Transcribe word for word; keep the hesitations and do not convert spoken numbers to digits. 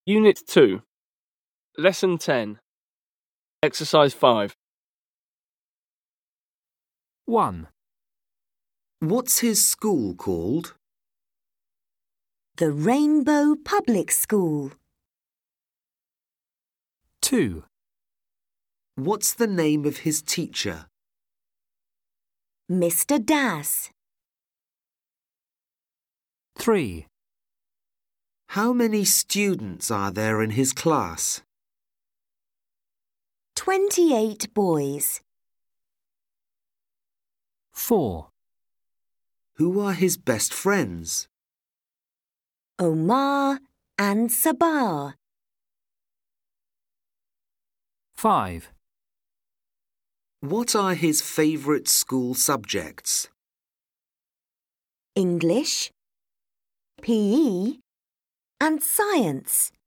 Unit two, Lesson ten, Exercise five. one. What's his school called? The Rainbow Public School. two. What's the name of his teacher? Mister Das. three. How many students are there in his class? Twenty-eight boys. four. Who are his best friends? Omar and Sabah. five. What are his favourite school subjects? English, P E, and science.